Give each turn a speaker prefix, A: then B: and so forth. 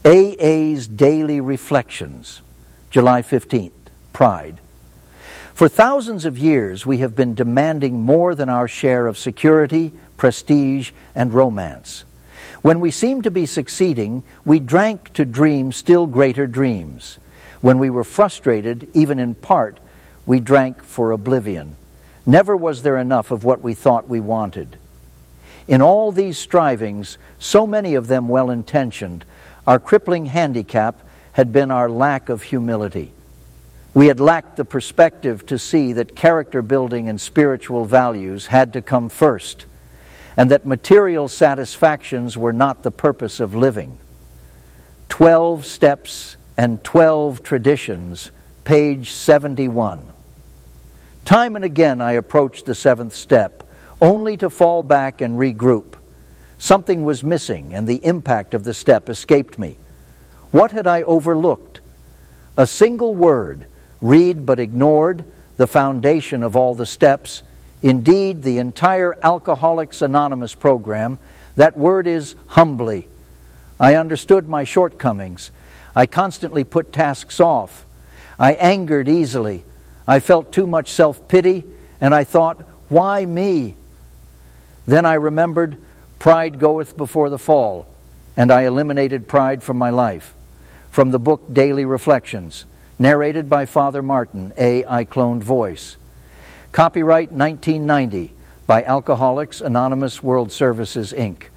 A: AA's Daily Reflections, July 15th, Pride. For thousands of years, we have been demanding more than our share of security, prestige, and romance. When we seemed to be succeeding, we drank to dream still greater dreams. When we were frustrated, even in part, we drank for oblivion. Never was there enough of what we thought we wanted. In all these strivings, so many of them well-intentioned, our crippling handicap had been our lack of humility. We had lacked the perspective to see that character building and spiritual values had to come first, and that material satisfactions were not the purpose of living. 12 Steps and 12 Traditions, page 71. Time and again I approached the seventh step, only to fall back and regroup. Something was missing, and the impact of the step escaped me. What had I overlooked? A single word, read but ignored, the foundation of all the steps, indeed the entire Alcoholics Anonymous program. That word is humbly. I understood my shortcomings. I constantly put tasks off. I angered easily. I felt too much self-pity, and I thought, why me? Then I remembered, pride goeth before the fall, and I eliminated pride from my life. From the book Daily Reflections, narrated by Father Martin, a I-cloned voice. Copyright 1990 by Alcoholics Anonymous World Services, Inc.